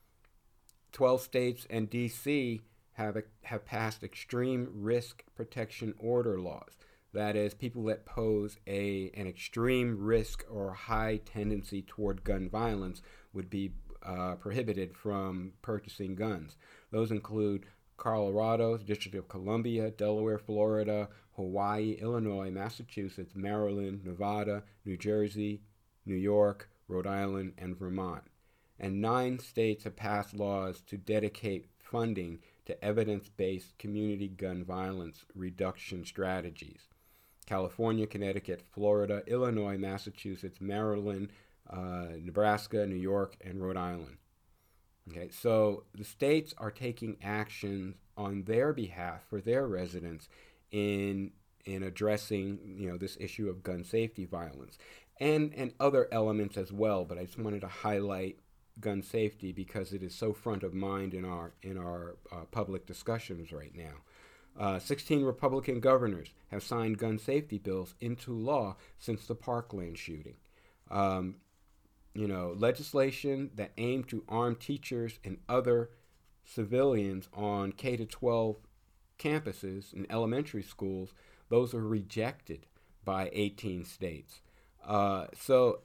12 states and D.C. have passed extreme risk protection order laws. That is, people that pose an extreme risk or high tendency toward gun violence would be prohibited from purchasing guns. Those include Colorado, District of Columbia, Delaware, Florida, Hawaii, Illinois, Massachusetts, Maryland, Nevada, New Jersey, New York, Rhode Island, and Vermont. And 9 states have passed laws to dedicate funding to evidence-based community gun violence reduction strategies. California, Connecticut, Florida, Illinois, Massachusetts, Maryland, Nebraska, New York, and Rhode Island. Okay, so the states are taking action on their behalf for their residents in addressing this issue of gun safety violence and other elements as well. But I just wanted to highlight gun safety because it is so front of mind in our public discussions right now. 16 Republican governors have signed gun safety bills into law since the Parkland shooting. legislation that aim to arm teachers and other civilians on K-12 campuses and elementary schools, those are rejected by 18 states. So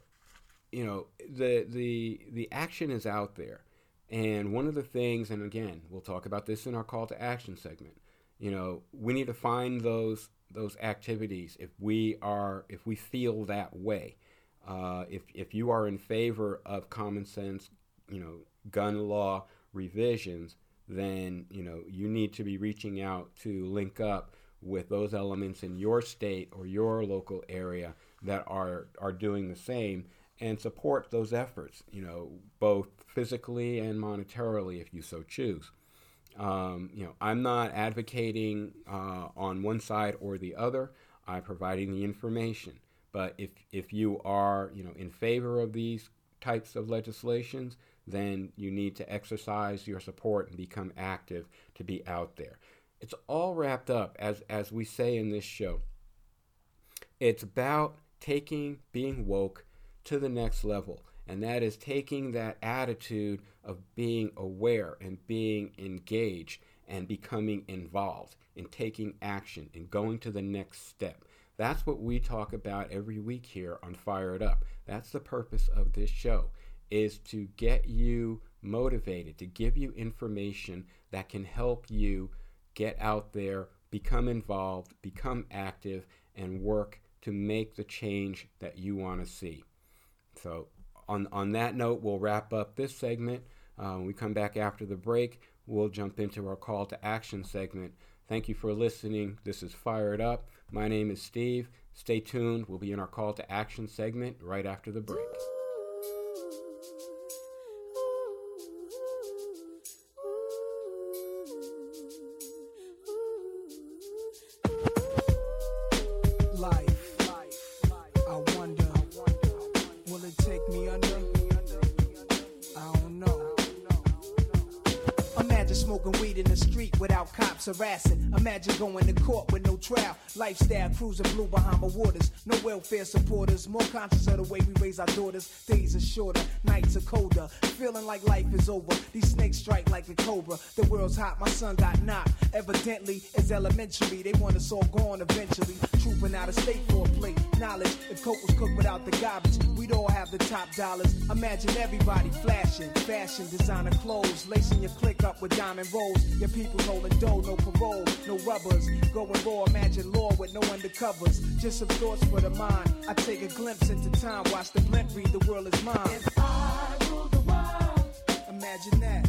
the action is out there. And one of the things, and again, we'll talk about this in our call to action segment, we need to find those activities if we feel that way. If you are in favor of common sense, gun law revisions, then you need to be reaching out to link up with those elements in your state or your local area that are doing the same, and support those efforts, both physically and monetarily if you so choose. I'm not advocating on one side or the other. I'm providing the information. But if you are, in favor of these types of legislations, then you need to exercise your support and become active to be out there. It's all wrapped up, as we say in this show. It's about being woke to the next level, and that is taking that attitude of being aware and being engaged and becoming involved in taking action and going to the next step. That's what we talk about every week here on Fire It Up. That's the purpose of this show, is to get you motivated, to give you information that can help you get out there, become involved, become active, and work to make the change that you want to see. So on that note, we'll wrap up this segment. When we come back after the break, we'll jump into our call to action segment. Thank you for listening. This is Fire It Up. My name is Steve. Stay tuned. We'll be in our call to action segment right after the break. Harassing. Imagine going to court with no trial. Lifestyle cruising blue Bahama waters. No welfare supporters. More conscious of the way we raise our daughters. Days are shorter, nights are colder. Feeling like life is over. These snakes strike like a cobra. The world's hot, my son got knocked. Evidently, it's elementary. They want us all gone eventually. Trooping out of state for a plate. Knowledge, if coke was cooked without the garbage, we'd all have the top dollars. Imagine everybody flashing. Fashion, designer clothes. Lacing your click up with diamond rolls. Your people holding dough, no parole, no rubbers. Going raw, imagine law with no undercovers. Just some thoughts for the mind. I take a glimpse into time, watch the blimp read, the world is mine. If I rule the world, imagine that.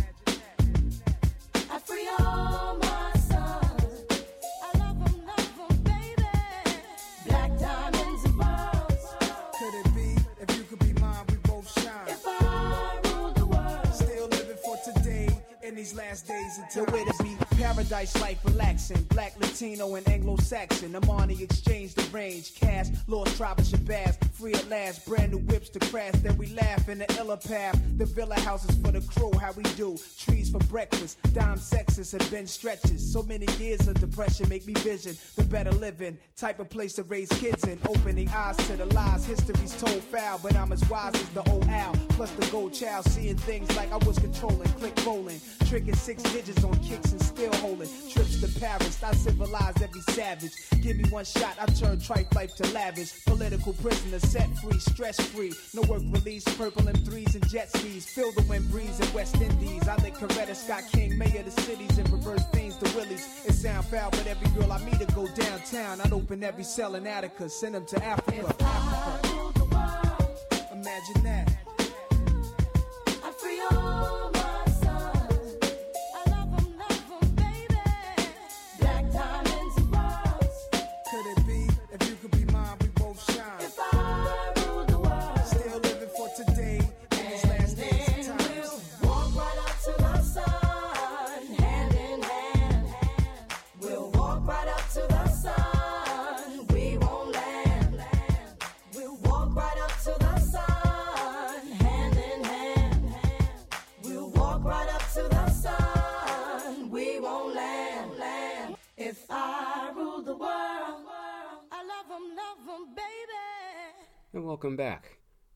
I free all my sons. I love them, baby. Black diamonds and pearls. Could it be, if you could be mine, we both shine. If I rule the world, still living for today. In these last days until where to be. Paradise life relaxing. Black, Latino, and Anglo-Saxon. Amani exchange the range. Cash, lost tribe of Shabazz. Free at last. Brand new whips to crash. Then we laugh in the illa path. The villa houses for the crew. How we do. Trees for breakfast. Dime sexes have been stretches. So many years of depression make me vision the better living. Type of place to raise kids in. Opening eyes to the lies. History's told foul. But I'm as wise as the old owl. Plus the gold child. Seeing things like I was controlling. Click rolling. Tricking 6 digits on kicks and still holding. Trips to Paris, I civilize every savage. Give me one shot, I turn tripe life to lavish. Political prisoner, set free, stress free. No work release, purple M3s and jet skis. Feel the wind breeze in West Indies. I lick Coretta Scott King, mayor of the cities, and reverse fiends to Willies. It sound foul, but every girl I meet to go downtown. I'd open every cell in Attica, send them to Africa. if I rule the world, Imagine that. I free all my sons. I love them, baby. Black diamonds and pearls. Could it be, if you could be mine, we both shine. If I rule the world, Still living for today. In these last days and then times. we'll walk right up to the sun, hand in hand. We'll walk right up to the sun. We won't land. We'll walk right up to the sun, hand in hand. We'll walk right up to the sun. We won't land. If I rule the world, I love them, baby. And welcome back.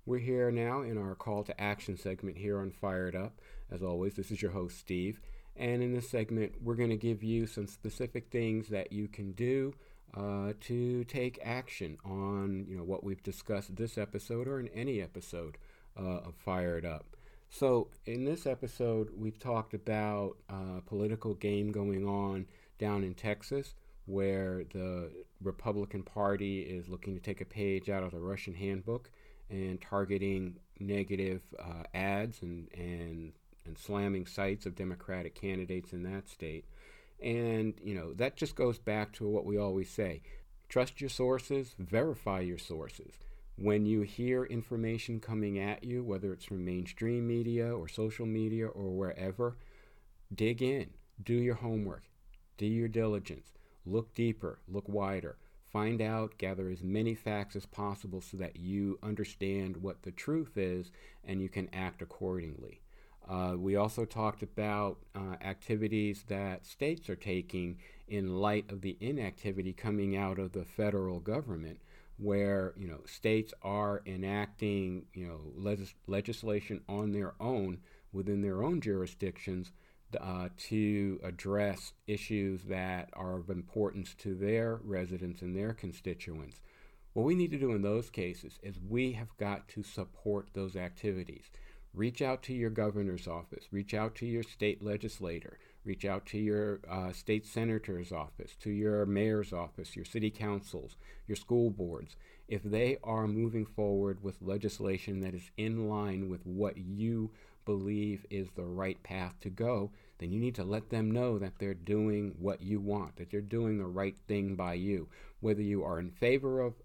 We're here now in our call to action segment here on Fired Up. As always, this is your host, Steve. And in this segment, we're going to give you some specific things that you can do to take action on what we've discussed this episode or in any episode of Fired Up. So in this episode, we've talked about a political game going on down in Texas, where the Republican Party is looking to take a page out of the Russian handbook and targeting negative ads and slamming sites of Democratic candidates in that state. And, that just goes back to what we always say. Trust your sources, verify your sources. When you hear information coming at you, whether it's from mainstream media or social media or wherever, dig in, do your homework, do your diligence, look deeper, look wider. Find out, gather as many facts as possible so that you understand what the truth is and you can act accordingly. We also talked about activities that states are taking in light of the inactivity coming out of the federal government, where states are enacting legislation on their own within their own jurisdictions to address issues that are of importance to their residents and their constituents. What we need to do in those cases is we have got to support those activities. Reach out to your governor's office, reach out to your state legislator, reach out to your state senator's office, to your mayor's office, your city councils, your school boards. If they are moving forward with legislation that is in line with what you believe is the right path to go, then you need to let them know that they're doing what you want, that they're doing the right thing by you, whether you are in favor of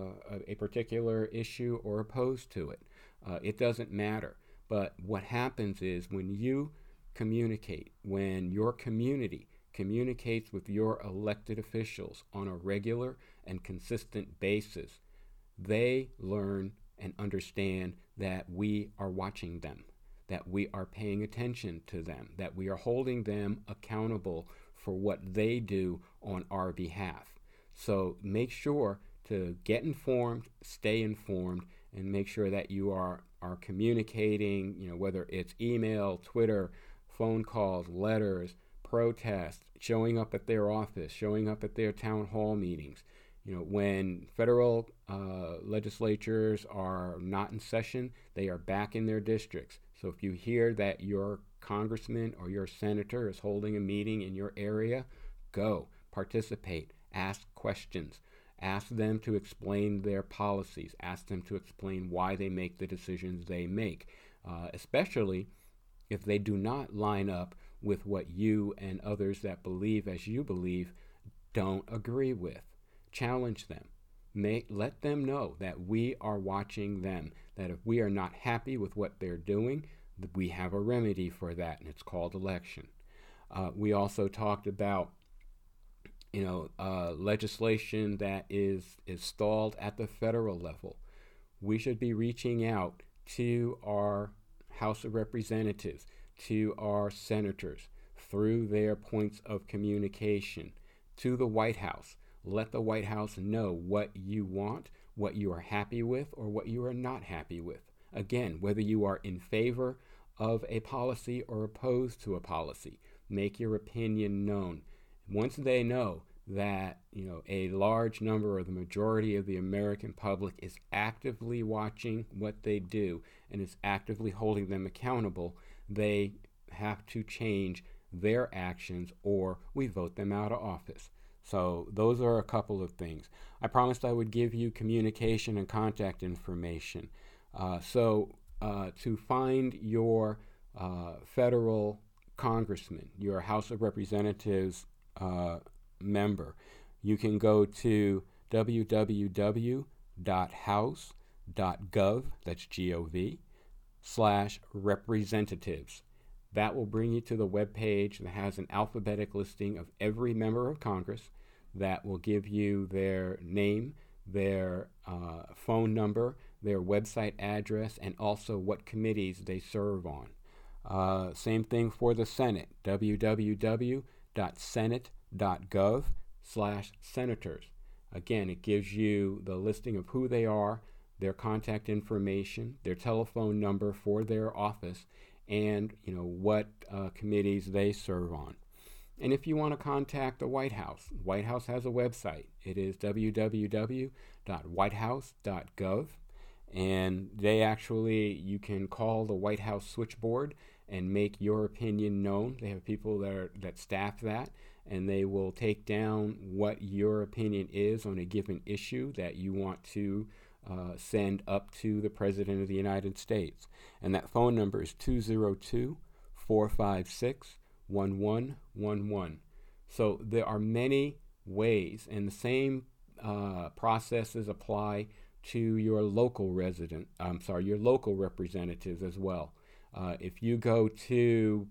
a particular issue or opposed to it. It doesn't matter. But what happens is when you communicate, when your community communicates with your elected officials on a regular and consistent basis, they learn and understand that we are watching them, that we are paying attention to them, that we are holding them accountable for what they do on our behalf. So make sure to get informed, stay informed, and make sure that you are communicating, whether it's email, Twitter, phone calls, letters, protests, showing up at their office, showing up at their town hall meetings. When federal legislatures are not in session, they are back in their districts. So if you hear that your congressman or your senator is holding a meeting in your area, go, participate, ask questions. Ask them to explain their policies. Ask them to explain why they make the decisions they make, especially if they do not line up with what you and others that believe as you believe don't agree with. Challenge them. Let them know that we are watching them, that if we are not happy with what they're doing, that we have a remedy for that, and it's called election. We also talked about legislation that is stalled at the federal level. We should be reaching out to our House of Representatives, to our senators, through their points of communication, to the White House. Let the White House know what you want, what you are happy with, or what you are not happy with. Again, whether you are in favor of a policy or opposed to a policy, make your opinion known. Once they know that a large number or the majority of the American public is actively watching what they do and is actively holding them accountable, they have to change their actions or we vote them out of office. So those are a couple of things. I promised I would give you communication and contact information. To find your federal congressman, your House of Representatives member, you can go to www.house.gov, that's G-O-V, /representatives. That will bring you to the web page that has an alphabetic listing of every member of Congress. That will give you their name, their phone number, their website address, and also what committees they serve on. Same thing for the Senate, www.senate.gov/senators. Again, it gives you the listing of who they are, their contact information, their telephone number for their office, and what committees they serve on. And if you want to contact the White House has a website. It is www.whitehouse.gov, and you can call the White House switchboard and make your opinion known. They have people that staff that, and they will take down what your opinion is on a given issue that you want to send up to the President of the United States. And that phone number is 202-456-1111. So there are many ways, and the same processes apply to your local representatives as well. If you go to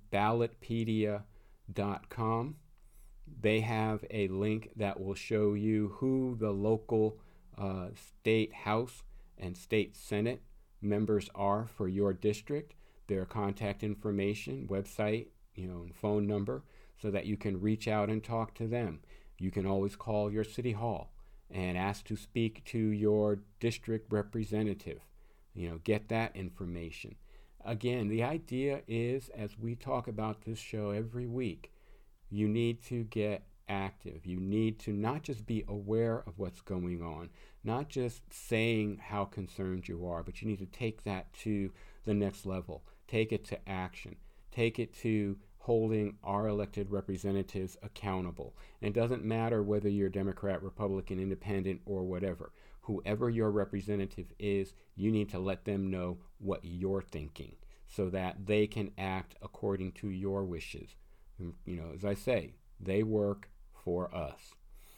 ballotpedia.com, they have a link that will show you who the local state House and state Senate members are for your district, their contact information, website, and phone number, so that you can reach out and talk to them. You can always call your city hall and ask to speak to your district representative. Get that information. Again, the idea is, as we talk about this show every week, you need to get active. You need to not just be aware of what's going on, not just saying how concerned you are, but you need to take that to the next level. Take it to action. Take it to holding our elected representatives accountable. And it doesn't matter whether you're Democrat, Republican, Independent, or whatever. Whoever your representative is, you need to let them know what you're thinking so that they can act according to your wishes. As I say, they work for us.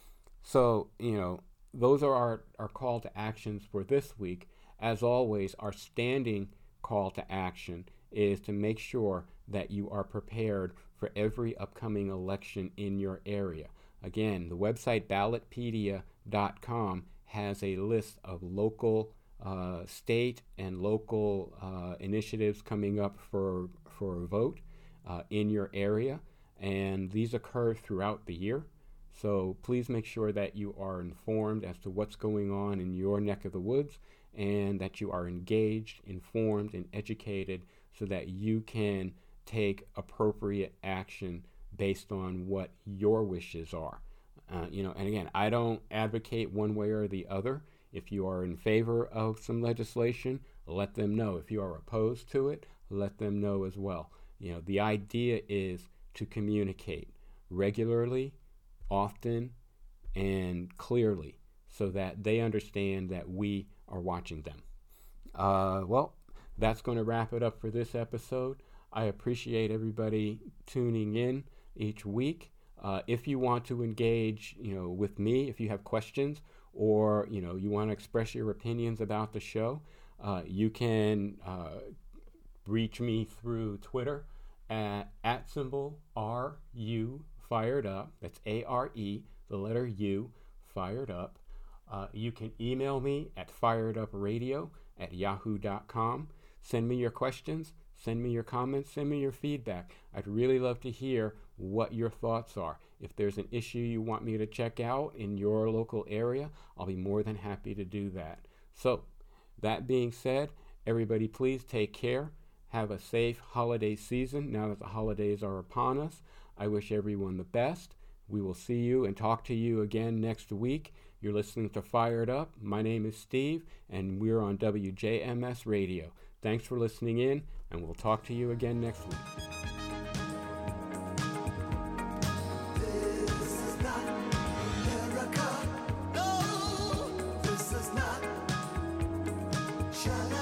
So, those are our call to actions for this week. As always, our standing call to action is to make sure that you are prepared for every upcoming election in your area. Again, the website ballotpedia.com has a list of local, state, and local initiatives coming up for a vote in your area, and these occur throughout the year. So please make sure that you are informed as to what's going on in your neck of the woods, and that you are engaged, informed, and educated so that you can take appropriate action based on what your wishes are. And again, I don't advocate one way or the other. If you are in favor of some legislation, let them know. If you are opposed to it, let them know as well. The idea is to communicate regularly, often, and clearly so that they understand that we are watching them. Well, that's going to wrap it up for this episode. I appreciate everybody tuning in each week. If you want to engage, with me, if you have questions or, you want to express your opinions about the show, you can reach me through Twitter at @RU Fired Up. That's ARE, the letter U, Fired Up. You can email me at firedupradio@yahoo.com. Send me your questions. Send me your comments, send me your feedback. I'd really love to hear what your thoughts are. If there's an issue you want me to check out in your local area, I'll be more than happy to do that. So, that being said, everybody please take care. Have a safe holiday season now that the holidays are upon us. I wish everyone the best. We will see you and talk to you again next week. You're listening to Fired Up. My name is Steve, and we're on WJMS Radio. Thanks for listening in, and we'll talk to you again next week. This is not America. No, this is not.